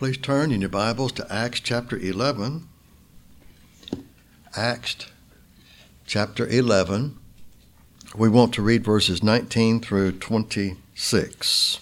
Please turn in your Bibles to Acts chapter 11. Acts chapter 11. We want to read verses 19 through 26.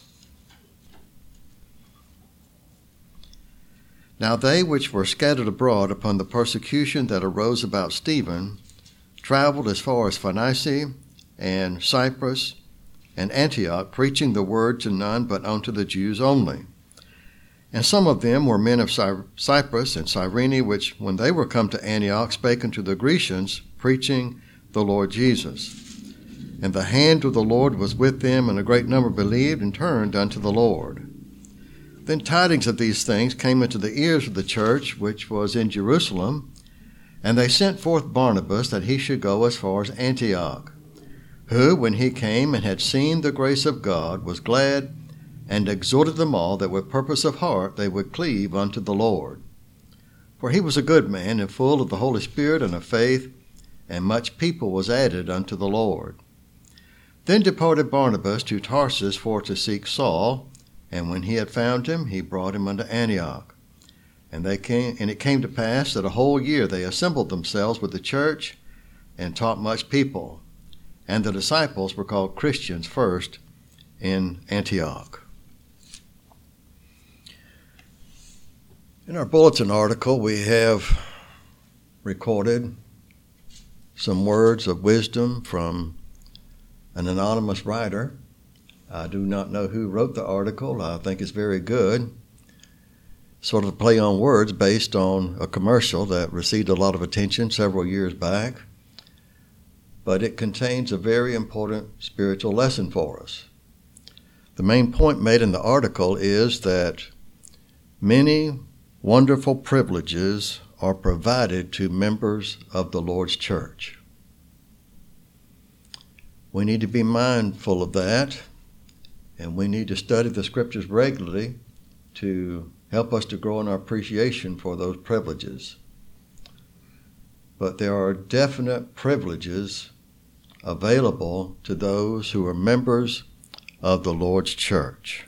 Now they which were scattered abroad upon the persecution that arose about Stephen traveled as far as Phoenicia and Cyprus and Antioch, preaching the word to none but unto the Jews only. And some of them were men of Cyprus and Cyrene, which, when they were come to Antioch, spake unto the Grecians, preaching the Lord Jesus. And the hand of the Lord was with them, and a great number believed and turned unto the Lord. Then tidings of these things came into the ears of the church, which was in Jerusalem, and they sent forth Barnabas, that he should go as far as Antioch, who, when he came and had seen the grace of God, was glad, and exhorted them all that with purpose of heart they would cleave unto the Lord. For he was a good man, and full of the Holy Spirit and of faith, and much people was added unto the Lord. Then departed Barnabas to Tarsus for to seek Saul, and when he had found him, he brought him unto Antioch. And it came to pass that a whole year they assembled themselves with the church, and taught much people. And the disciples were called Christians first in Antioch. In our bulletin article, we have recorded some words of wisdom from an anonymous writer. I do not know who wrote the article. I think it's very good. Sort of a play on words based on a commercial that received a lot of attention several years back. But it contains a very important spiritual lesson for us. The main point made in the article is that many wonderful privileges are provided to members of the Lord's church. We need to be mindful of that, and we need to study the scriptures regularly to help us to grow in our appreciation for those privileges. But there are definite privileges available to those who are members of the Lord's church.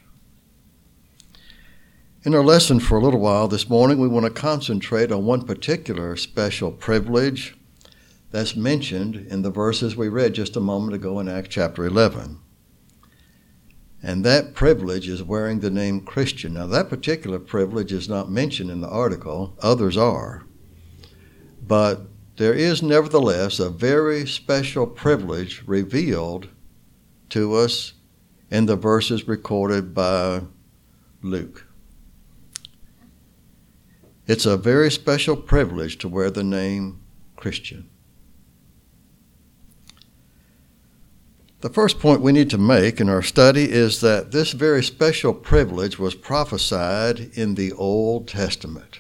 In our lesson for a little while this morning, we want to concentrate on one particular special privilege that's mentioned in the verses we read just a moment ago in Acts chapter 11. And that privilege is wearing the name Christian. Now, that particular privilege is not mentioned in the article. Others are. But there is nevertheless a very special privilege revealed to us in the verses recorded by Luke. It's a very special privilege to wear the name Christian. The first point we need to make in our study is that this very special privilege was prophesied in the Old Testament.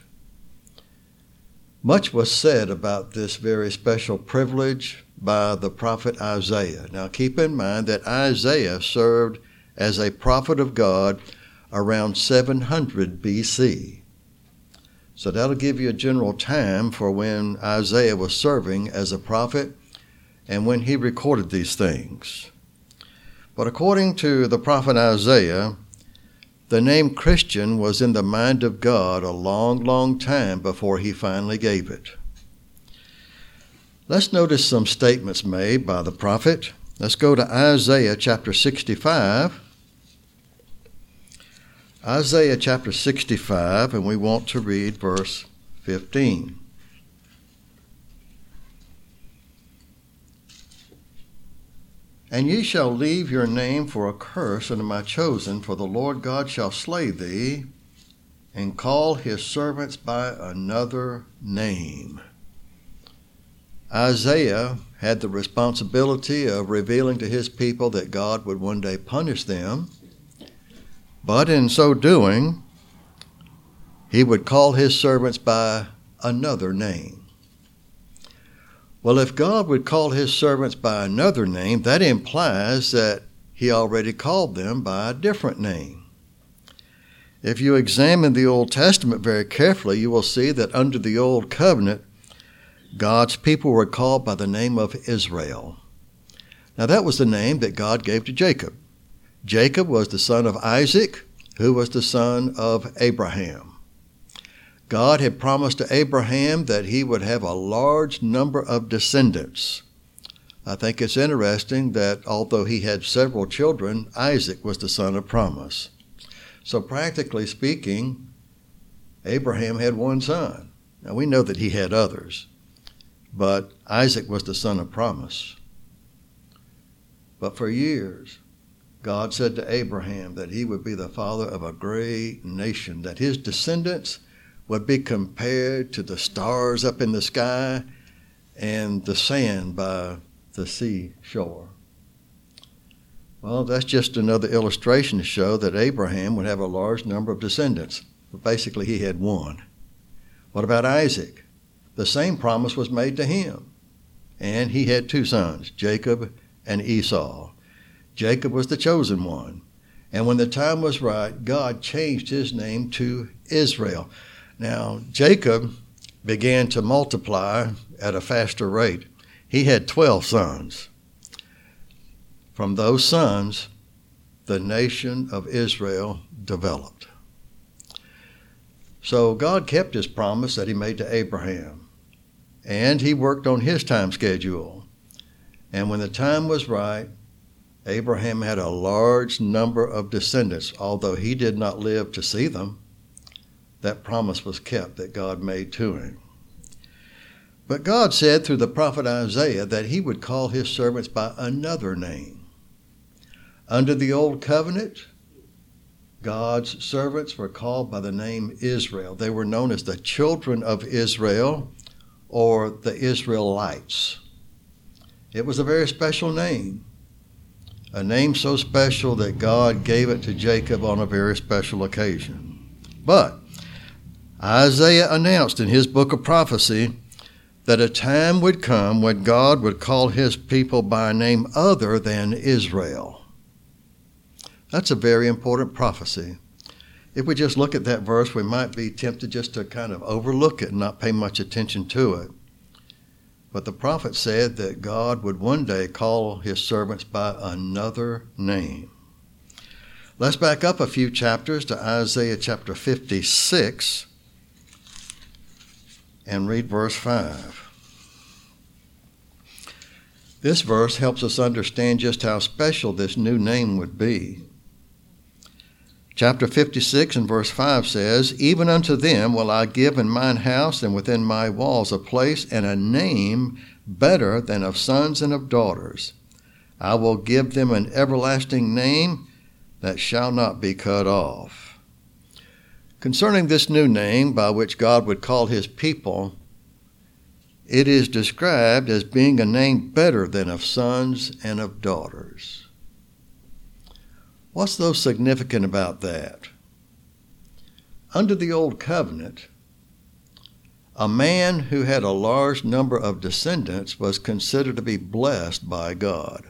Much was said about this very special privilege by the prophet Isaiah. Now keep in mind that Isaiah served as a prophet of God around 700 BC. So that'll give you a general time for when Isaiah was serving as a prophet and when he recorded these things. But according to the prophet Isaiah, the name Christian was in the mind of God a long, long time before he finally gave it. Let's notice some statements made by the prophet. Let's go to Isaiah chapter 65. Isaiah chapter 65, and we want to read verse 15. And ye shall leave your name for a curse unto my chosen, for the Lord God shall slay thee, and call his servants by another name. Isaiah had the responsibility of revealing to his people that God would one day punish them, but in so doing, he would call his servants by another name. Well, if God would call his servants by another name, that implies that he already called them by a different name. If you examine the Old Testament very carefully, you will see that under the Old Covenant, God's people were called by the name of Israel. Now, that was the name that God gave to Jacob. Jacob was the son of Isaac, who was the son of Abraham. God had promised to Abraham that he would have a large number of descendants. I think it's interesting that although he had several children, Isaac was the son of promise. So practically speaking, Abraham had one son. Now we know that he had others, but Isaac was the son of promise. But for years, God said to Abraham that he would be the father of a great nation, that his descendants would be compared to the stars up in the sky and the sand by the seashore. Well, that's just another illustration to show that Abraham would have a large number of descendants. But basically, he had one. What about Isaac? The same promise was made to him. And he had two sons, Jacob and Esau. Jacob was the chosen one. And when the time was right, God changed his name to Israel. Now, Jacob began to multiply at a faster rate. He had 12 sons. From those sons, the nation of Israel developed. So God kept his promise that he made to Abraham, and he worked on his time schedule. And when the time was right, Abraham had a large number of descendants, although he did not live to see them. That promise was kept that God made to him. But God said through the prophet Isaiah that he would call his servants by another name. Under the old covenant, God's servants were called by the name Israel. They were known as the children of Israel or the Israelites. It was a very special name, a name so special that God gave it to Jacob on a very special occasion. But Isaiah announced in his book of prophecy that a time would come when God would call his people by a name other than Israel. That's a very important prophecy. If we just look at that verse, we might be tempted just to kind of overlook it and not pay much attention to it. But the prophet said that God would one day call his servants by another name. Let's back up a few chapters to Isaiah chapter 56 and read verse 5. This verse helps us understand just how special this new name would be. Chapter 56 and verse 5 says, "Even unto them will I give in mine house and within my walls a place and a name better than of sons and of daughters. I will give them an everlasting name that shall not be cut off." Concerning this new name by which God would call his people, it is described as being a name better than of sons and of daughters. What's so significant about that? Under the old covenant, a man who had a large number of descendants was considered to be blessed by God.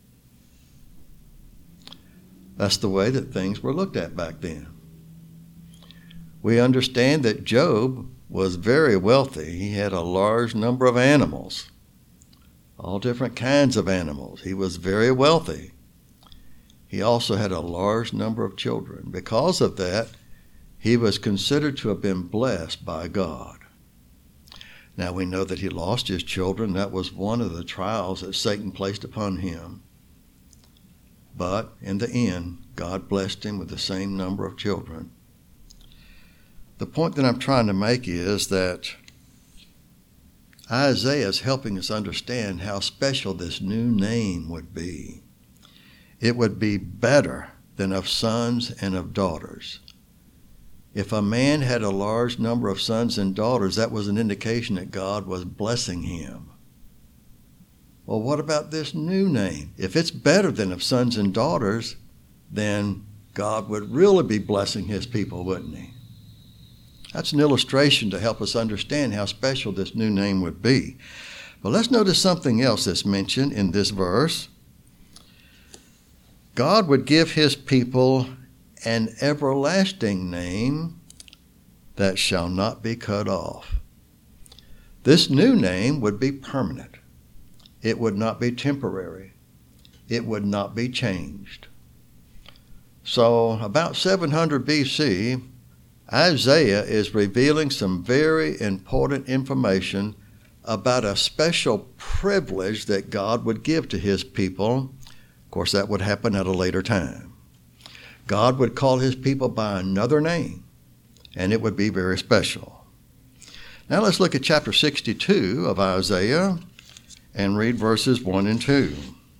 That's the way that things were looked at back then. We understand that Job was very wealthy. He had a large number of animals, all different kinds of animals. He was very wealthy. He also had a large number of children. Because of that, he was considered to have been blessed by God. Now we know that he lost his children. That was one of the trials that Satan placed upon him. But in the end, God blessed him with the same number of children. The point that I'm trying to make is that Isaiah is helping us understand how special this new name would be. It would be better than of sons and of daughters. If a man had a large number of sons and daughters, that was an indication that God was blessing him. Well, what about this new name? If it's better than of sons and daughters, then God would really be blessing his people, wouldn't he? That's an illustration to help us understand how special this new name would be. But let's notice something else that's mentioned in this verse. God would give his people an everlasting name that shall not be cut off. This new name would be permanent. It would not be temporary. It would not be changed. So about 700 BC, Isaiah is revealing some very important information about a special privilege that God would give to his people. Of course, that would happen at a later time. God would call his people by another name, and it would be very special. Now let's look at chapter 62 of Isaiah and read verses 1 and 2.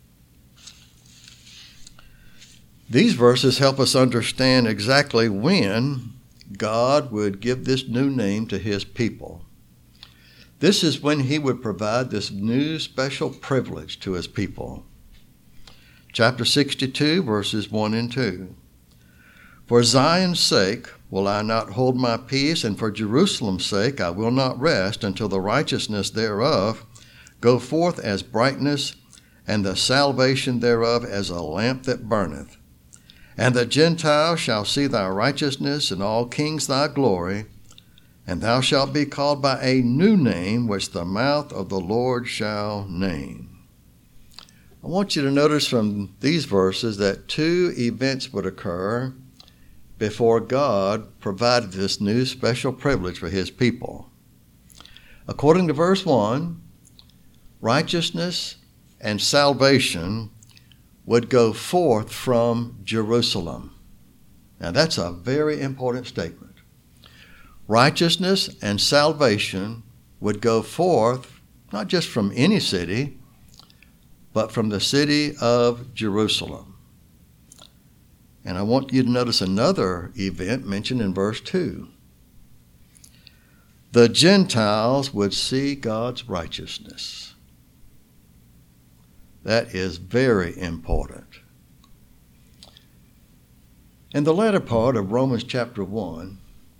These verses help us understand exactly when God would give this new name to his people. This is when he would provide this new special privilege to his people. Chapter 62, verses 1 and 2. For Zion's sake will I not hold my peace, and for Jerusalem's sake I will not rest, until the righteousness thereof go forth as brightness, and the salvation thereof as a lamp that burneth. And the Gentiles shall see thy righteousness, and all kings thy glory, and thou shalt be called by a new name, which the mouth of the Lord shall name. I want you to notice from these verses that two events would occur before God provided this new special privilege for his people. According to verse 1, righteousness and salvation would go forth from Jerusalem. Now that's a very important statement. Righteousness and salvation would go forth not just from any city, but from the city of Jerusalem. And I want you to notice another event mentioned in verse 2. The Gentiles would see God's righteousness. That is very important. In the latter part of Romans chapter 1,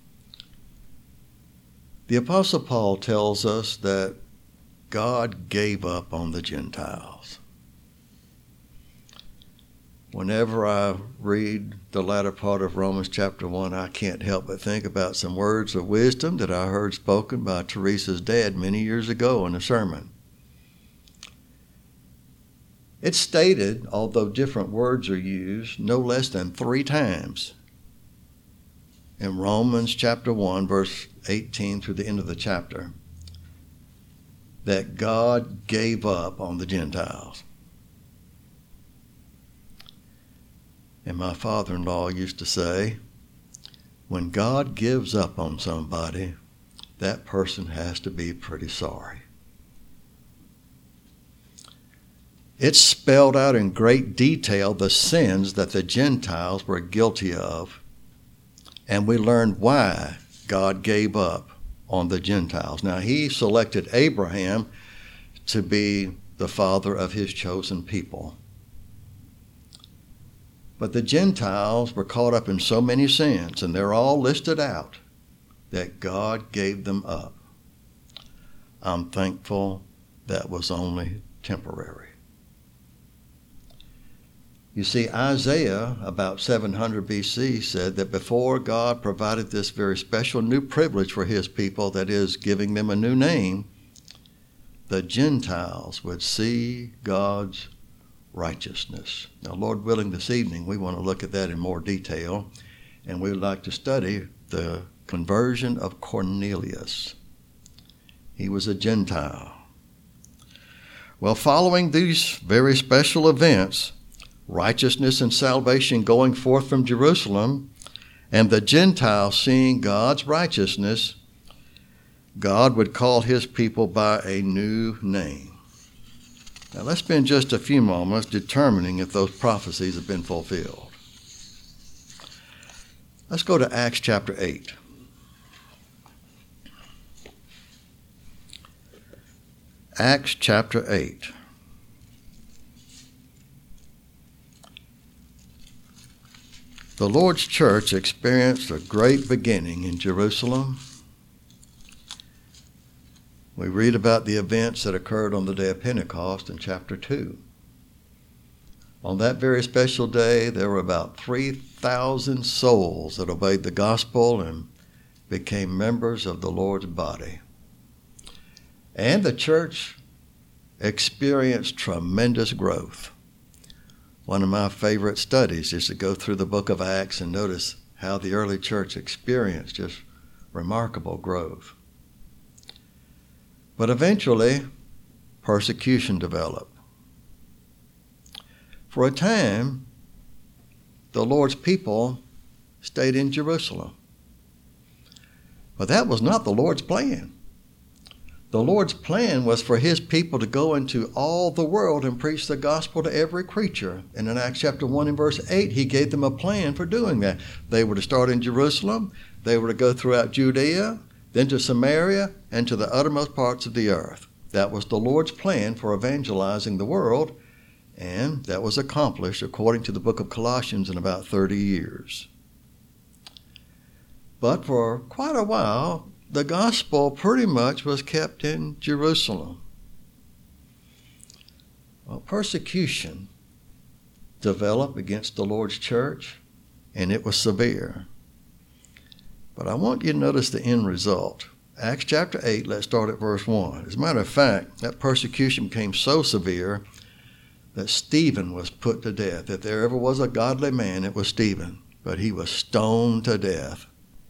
the Apostle Paul tells us that God gave up on the Gentiles. Whenever I read the latter part of Romans chapter 1, I can't help but think about some words of wisdom that I heard spoken by Teresa's dad many years ago in a sermon. It's stated, although different words are used, no less than 3 times in Romans chapter 1, verse 18 through the end of the chapter, that God gave up on the Gentiles. And my father-in-law used to say, when God gives up on somebody, that person has to be pretty sorry. It spelled out in great detail the sins that the Gentiles were guilty of, and we learned why God gave up on the Gentiles. Now, he selected Abraham to be the father of his chosen people. But the Gentiles were caught up in so many sins, and they're all listed out, that God gave them up. I'm thankful that was only temporary. You see, Isaiah, about 700 BC, said that before God provided this very special new privilege for his people, that is, giving them a new name, the Gentiles would see God's righteousness. Now, Lord willing, this evening we want to look at that in more detail, and we would like to study the conversion of Cornelius. He was a Gentile. Well, following these very special events, righteousness and salvation going forth from Jerusalem, and the Gentiles seeing God's righteousness, God would call his people by a new name. Now let's spend just a few moments determining if those prophecies have been fulfilled. Let's go to Acts chapter 8. Acts chapter 8. The Lord's church experienced a great beginning in Jerusalem. We read about the events that occurred on the day of Pentecost in chapter 2. On that very special day, there were about 3,000 souls that obeyed the gospel and became members of the Lord's body. And the church experienced tremendous growth. One of my favorite studies is to go through the book of Acts and notice how the early church experienced just remarkable growth. But eventually, persecution developed. For a time, the Lord's people stayed in Jerusalem. But that was not the Lord's plan. The Lord's plan was for his people to go into all the world and preach the gospel to every creature. And in Acts chapter 1 and verse 8, he gave them a plan for doing that. They were to start in Jerusalem, they were to go throughout Judea, then to Samaria, and to the uttermost parts of the earth. That was the Lord's plan for evangelizing the world, and that was accomplished according to the book of Colossians in about 30 years. But for quite a while, the gospel pretty much was kept in Jerusalem. Well, persecution developed against the Lord's church, and it was severe. But I want you to notice the end result. Acts chapter 8, let's start at verse 1. As a matter of fact, that persecution became so severe that Stephen was put to death. If there ever was a godly man, it was Stephen, but he was stoned to death.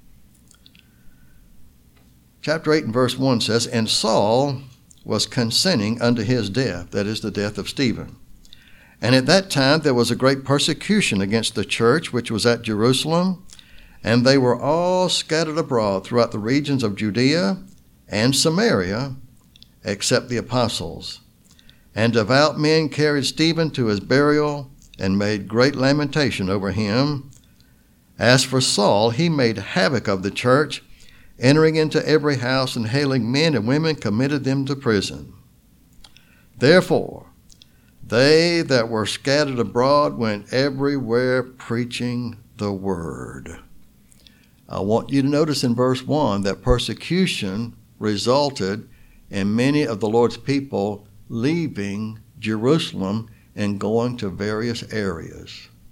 Chapter 8 and verse 1 says, "And Saul was consenting unto his death," that is, the death of Stephen. "And at that time there was a great persecution against the church which was at Jerusalem, and they were all scattered abroad throughout the regions of Judea and Samaria, except the apostles. And devout men carried Stephen to his burial, and made great lamentation over him. As for Saul, he made havoc of the church, entering into every house and hailing men and women, committed them to prison. Therefore, they that were scattered abroad went everywhere preaching the word." I want you to notice in verse 1 that persecution resulted in many of the Lord's people leaving Jerusalem and going to various areas.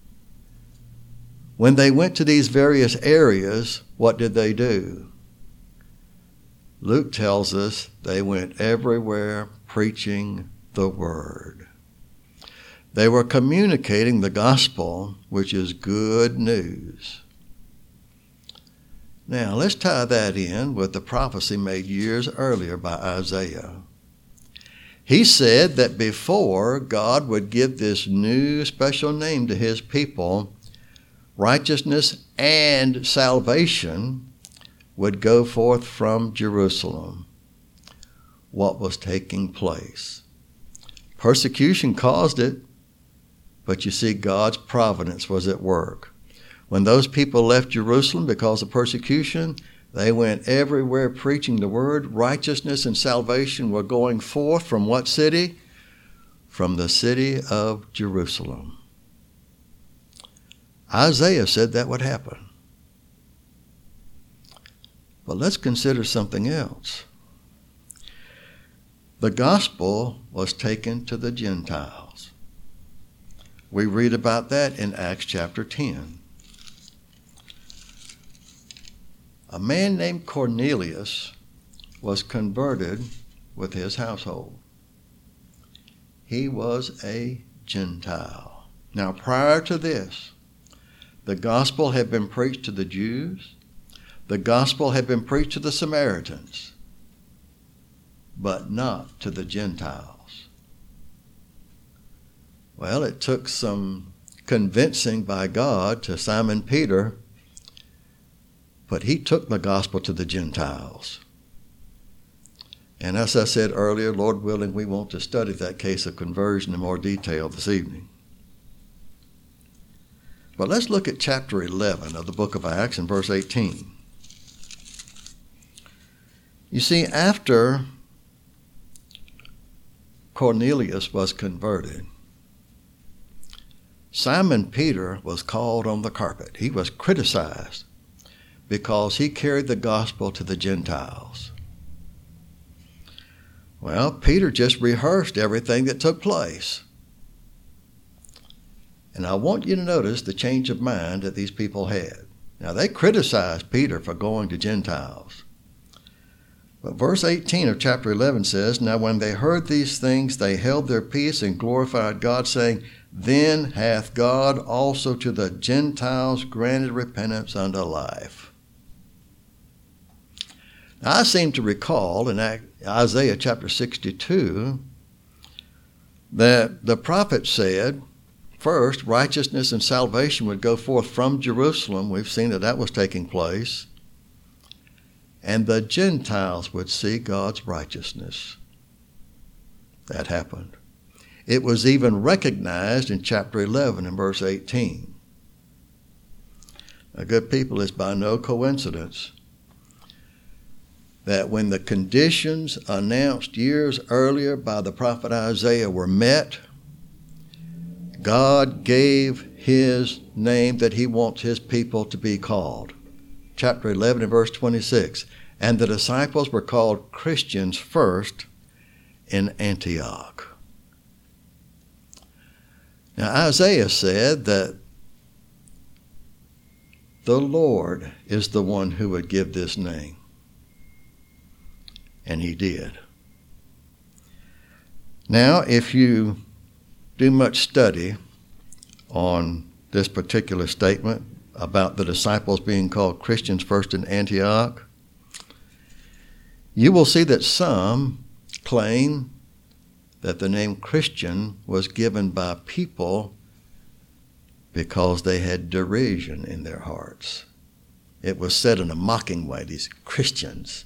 When they went to these various areas, what did they do? Luke tells us they went everywhere preaching the word. They were communicating the gospel, which is good news. Now, let's tie that in with the prophecy made years earlier by Isaiah. He said that before God would give this new special name to his people, righteousness and salvation would go forth from Jerusalem. What was taking place? Persecution caused it, but you see, God's providence was at work. When those people left Jerusalem because of persecution, they went everywhere preaching the word. Righteousness and salvation were going forth from what city? From the city of Jerusalem. Isaiah said that would happen. But let's consider something else. The gospel was taken to the Gentiles. We read about that in Acts chapter 10. A man named Cornelius was converted with his household. He was a Gentile. Now, prior to this, the gospel had been preached to the Jews. The gospel had been preached to the Samaritans, but not to the Gentiles. Well, it took some convincing by God to Simon Peter, but he took the gospel to the Gentiles. And as I said earlier, Lord willing, we want to study that case of conversion in more detail this evening. But let's look at chapter 11 of the book of Acts and verse 18. You see, after Cornelius was converted, Simon Peter was called on the carpet. He was criticized because he carried the gospel to the Gentiles. Well, Peter just rehearsed everything that took place. And I want you to notice the change of mind that these people had. Now, they criticized Peter for going to Gentiles. But verse 18 of chapter 11 says, "Now when they heard these things, they held their peace and glorified God, saying, Then hath God also to the Gentiles granted repentance unto life." Now, I seem to recall in Isaiah chapter 62 that the prophet said, first, righteousness and salvation would go forth from Jerusalem. We've seen that was taking place. And the Gentiles would see God's righteousness. That happened. It was even recognized in chapter 11 and verse 18. Now, good people, it's by no coincidence that when the conditions announced years earlier by the prophet Isaiah were met, God gave his name that he wants his people to be called. Chapter 11 and verse 26. "And the disciples were called Christians first in Antioch." Now, Isaiah said that the Lord is the one who would give this name. And he did. Now, if you do much study on this particular statement about the disciples being called Christians first in Antioch, you will see that some claim that the name Christian was given by people because they had derision in their hearts. It was said in a mocking way, these Christians.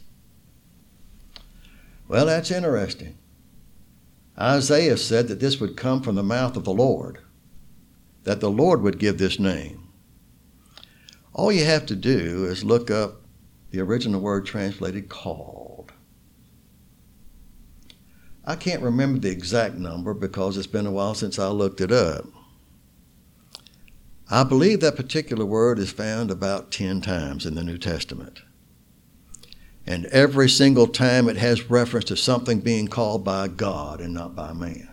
Well, that's interesting. Isaiah said that this would come from the mouth of the Lord, that the Lord would give this name. All you have to do is look up the original word translated called. I can't remember the exact number because it's been a while since I looked it up. I believe that particular word is found about 10 times in the New Testament. And every single time it has reference to something being called by God and not by man.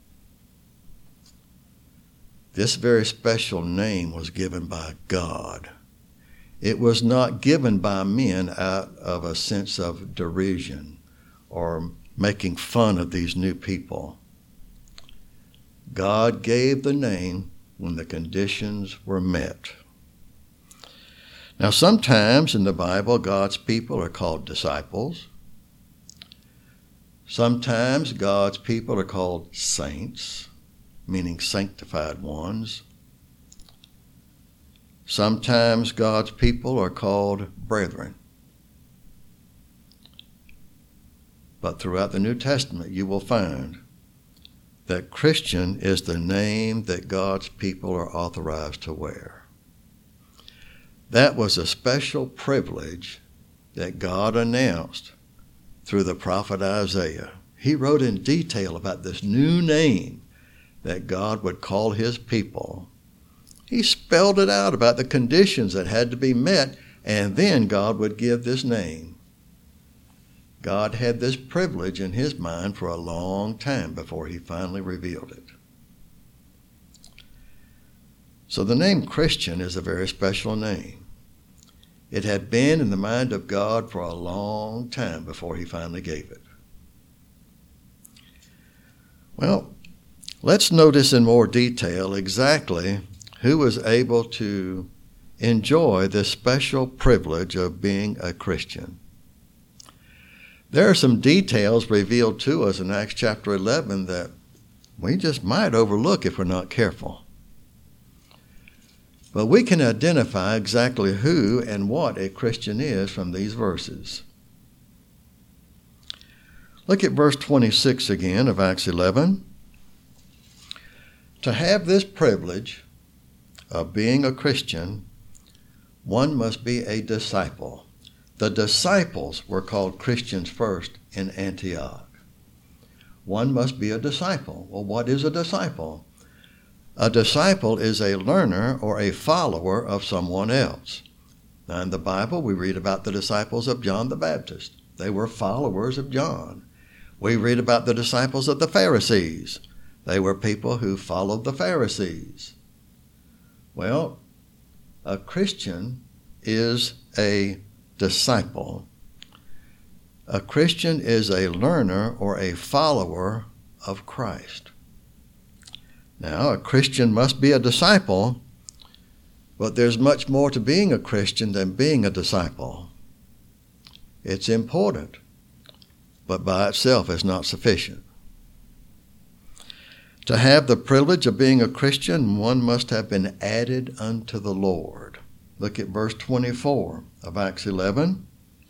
This very special name was given by God. It was not given by men out of a sense of derision or making fun of these new people. God gave the name when the conditions were met. Now, sometimes in the Bible, God's people are called disciples. Sometimes God's people are called saints, meaning sanctified ones. Sometimes God's people are called brethren. But throughout the New Testament, you will find that Christian is the name that God's people are authorized to wear. That was a special privilege that God announced through the prophet Isaiah. He wrote in detail about this new name that God would call his people. He spelled it out about the conditions that had to be met, and then God would give this name. God had this privilege in his mind for a long time before he finally revealed it. So the name Christian is a very special name. It had been in the mind of God for a long time before he finally gave it. Well, let's notice in more detail exactly who was able to enjoy this special privilege of being a Christian. There are some details revealed to us in Acts chapter 11 that we just might overlook if we're not careful. But we can identify exactly who and what a Christian is from these verses. Look at verse 26 again of Acts 11. To have this privilege of being a Christian, one must be a disciple. The disciples were called Christians first in Antioch. One must be a disciple. Well, what is a disciple? A disciple is a learner or a follower of someone else. Now, in the Bible, we read about the disciples of John the Baptist. They were followers of John. We read about the disciples of the Pharisees. They were people who followed the Pharisees. Well, a Christian is a disciple. A Christian is a learner or a follower of Christ. Now, a Christian must be a disciple, but there's much more to being a Christian than being a disciple. It's important, but by itself is not sufficient. To have the privilege of being a Christian, one must have been added unto the Lord. Look at verse 24 of Acts 11.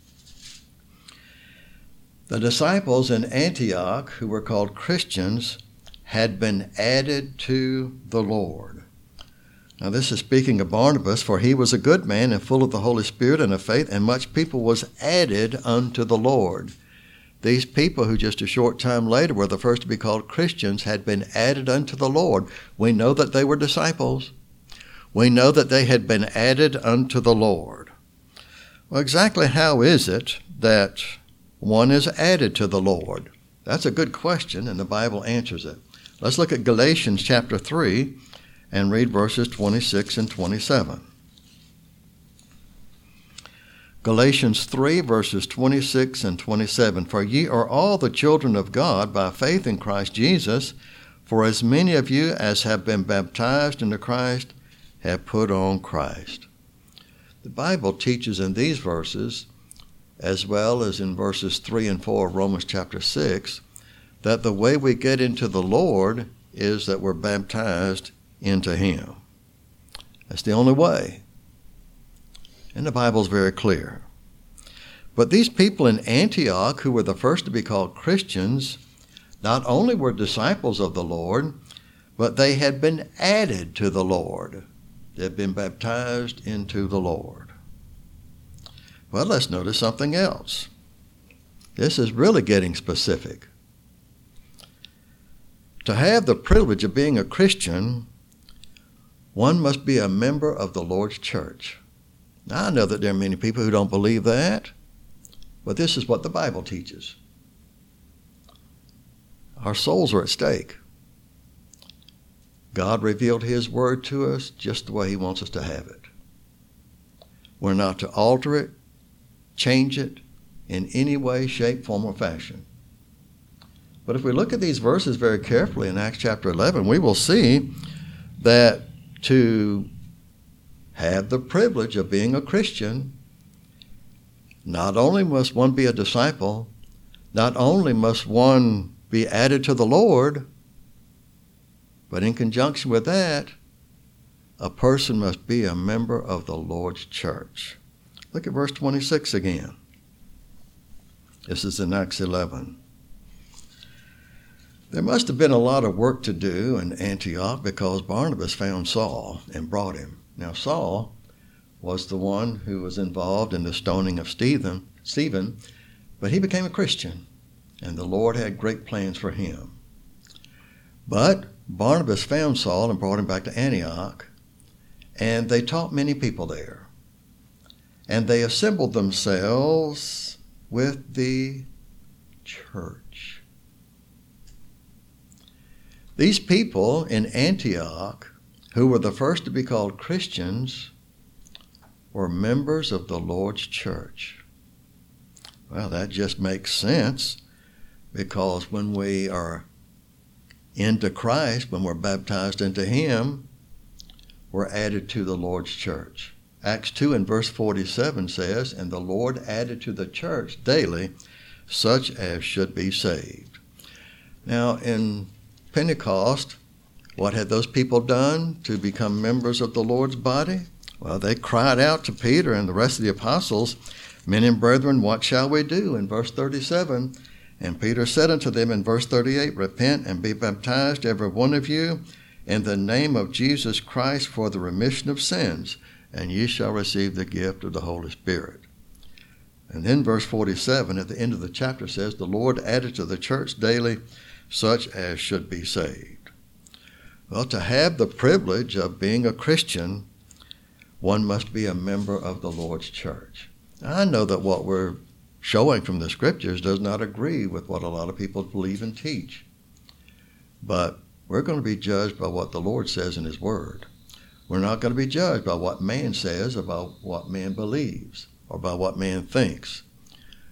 The disciples in Antioch, who were called Christians, had been added to the Lord. Now this is speaking of Barnabas, for he was a good man and full of the Holy Spirit and of faith, and much people was added unto the Lord. These people who just a short time later were the first to be called Christians had been added unto the Lord. We know that they were disciples. We know that they had been added unto the Lord. Well, exactly how is it that one is added to the Lord? That's a good question, and the Bible answers it. Let's look at Galatians chapter 3 and read verses 26 and 27. Galatians 3, verses 26 and 27. For ye are all the children of God by faith in Christ Jesus, for as many of you as have been baptized into Christ have put on Christ. The Bible teaches in these verses, as well as in verses 3 and 4 of Romans chapter 6, that the way we get into the Lord is that we're baptized into Him. That's the only way. And the Bible's very clear. But these people in Antioch, who were the first to be called Christians, not only were disciples of the Lord, but they had been added to the Lord. They had been baptized into the Lord. Well, let's notice something else. This is really getting specific. To have the privilege of being a Christian, one must be a member of the Lord's church. Now, I know that there are many people who don't believe that, but this is what the Bible teaches. Our souls are at stake. God revealed His word to us just the way He wants us to have it. We're not to alter it, change it in any way, shape, form, or fashion. But if we look at these verses very carefully in Acts chapter 11, we will see that to have the privilege of being a Christian, not only must one be a disciple, not only must one be added to the Lord, but in conjunction with that, a person must be a member of the Lord's church. Look at verse 26 again. This is in Acts 11. There must have been a lot of work to do in Antioch because Barnabas found Saul and brought him. Now, Saul was the one who was involved in the stoning of Stephen, but he became a Christian, and the Lord had great plans for him. But Barnabas found Saul and brought him back to Antioch, and they taught many people there. And they assembled themselves with the church. These people in Antioch, who were the first to be called Christians, were members of the Lord's church. Well, that just makes sense, because when we are into Christ, when we're baptized into Him, we're added to the Lord's church. Acts 2 and verse 47 says, and the Lord added to the church daily such as should be saved. Now, in Pentecost, what had those people done to become members of the Lord's body? Well, they cried out to Peter and the rest of the apostles, men and brethren, what shall we do? In verse 37, and Peter said unto them in verse 38, repent and be baptized, every one of you, in the name of Jesus Christ for the remission of sins, and ye shall receive the gift of the Holy Spirit. And then verse 47 at the end of the chapter says, the Lord added to the church daily such as should be saved. Well, to have the privilege of being a Christian, one must be a member of the Lord's church. I know that what we're showing from the scriptures does not agree with what a lot of people believe and teach. But we're going to be judged by what the Lord says in His Word. We're not going to be judged by what man says about what man believes or by what man thinks.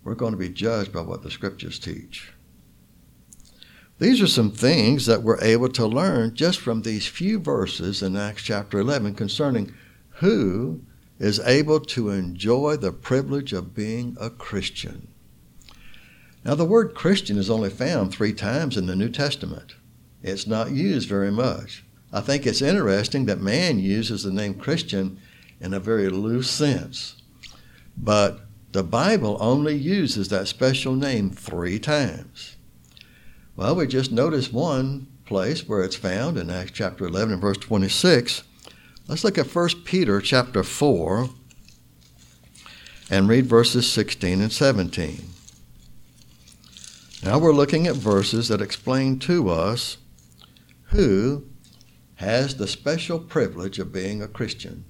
We're going to be judged by what the Scriptures teach. These are some things that we're able to learn just from these few verses in Acts chapter 11 concerning who is able to enjoy the privilege of being a Christian. Now, the word Christian is only found 3 times in the New Testament. It's not used very much. I think it's interesting that man uses the name Christian in a very loose sense. But the Bible only uses that special name 3 times. Well, we just noticed one place where it's found in Acts chapter 11 and verse 26. Let's look at 1 Peter chapter 4 and read verses 16 and 17. Now we're looking at verses that explain to us who has the special privilege of being a Christian.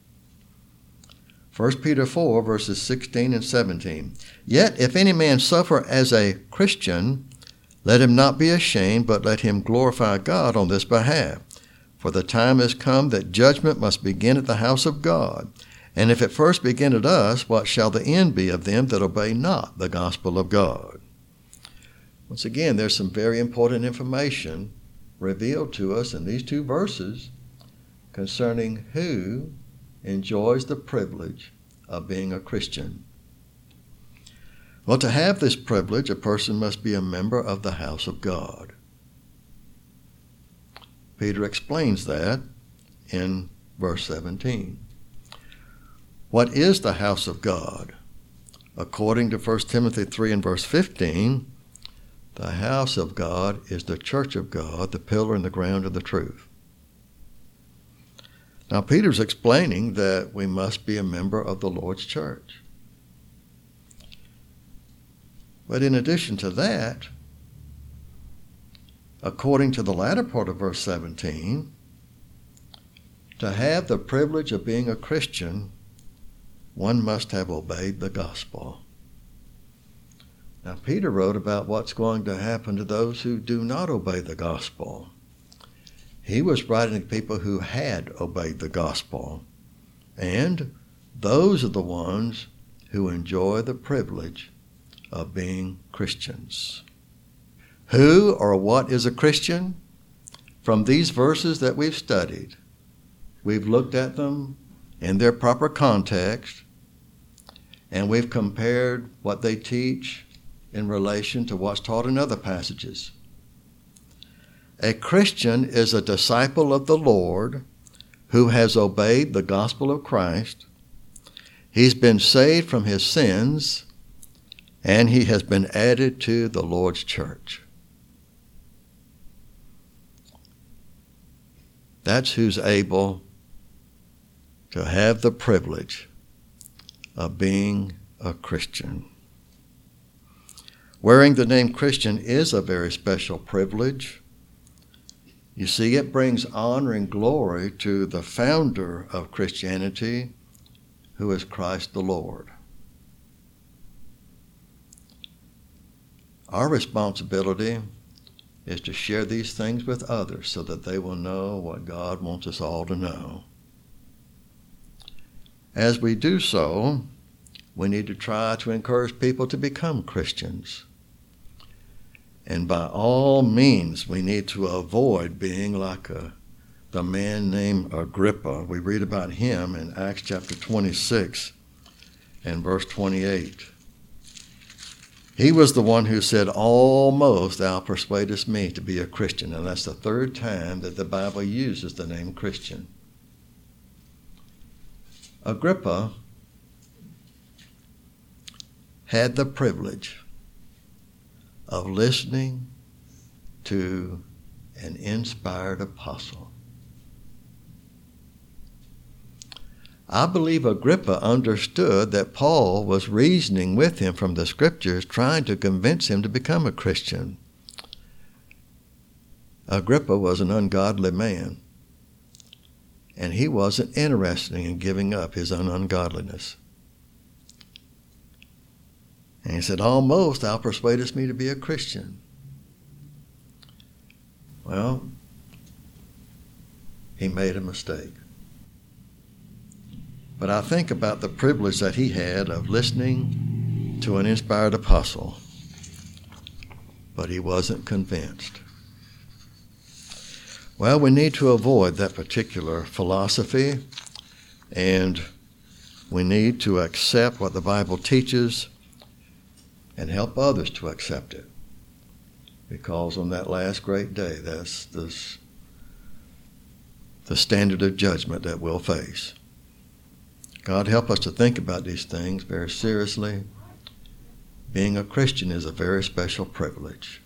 1 Peter 4, verses 16 and 17. Yet if any man suffer as a Christian, let him not be ashamed, but let him glorify God on this behalf. For the time has come that judgment must begin at the house of God. And if it first begin at us, what shall the end be of them that obey not the gospel of God? Once again, there's some very important information revealed to us in these 2 verses concerning who enjoys the privilege of being a Christian. Well, to have this privilege, a person must be a member of the house of God. Peter explains that in verse 17. What is the house of God? According to 1 Timothy 3 and verse 15, the house of God is the church of God, the pillar and the ground of the truth. Now, Peter's explaining that we must be a member of the Lord's church. But in addition to that, according to the latter part of verse 17, to have the privilege of being a Christian, one must have obeyed the gospel. Now, Peter wrote about what's going to happen to those who do not obey the gospel. He was writing to people who had obeyed the gospel. And those are the ones who enjoy the privilege of being Christians. Who or what is a Christian? From these verses that we've studied, we've looked at them in their proper context, and we've compared what they teach in relation to what's taught in other passages. A Christian is a disciple of the Lord who has obeyed the gospel of Christ. He's been saved from his sins, and he has been added to the Lord's church. That's who's able to have the privilege of being a Christian. Wearing the name Christian is a very special privilege. You see, it brings honor and glory to the founder of Christianity, who is Christ the Lord. Our responsibility is to share these things with others so that they will know what God wants us all to know. As we do so, we need to try to encourage people to become Christians. And by all means, we need to avoid being like the man named Agrippa. We read about him in Acts chapter 26 and verse 28. He was the one who said, "Almost thou persuadest me to be a Christian." And that's the 3rd time that the Bible uses the name Christian. Agrippa had the privilege of listening to an inspired apostle. I believe Agrippa understood that Paul was reasoning with him from the Scriptures, trying to convince him to become a Christian. Agrippa was an ungodly man, and he wasn't interested in giving up his own ungodliness. And he said, "Almost thou persuadest me to be a Christian." Well, he made a mistake. But I think about the privilege that he had of listening to an inspired apostle, but he wasn't convinced. Well, we need to avoid that particular philosophy, and we need to accept what the Bible teaches and help others to accept it. Because on that last great day, that's the standard of judgment that we'll face. God help us to think about these things very seriously. Being a Christian is a very special privilege.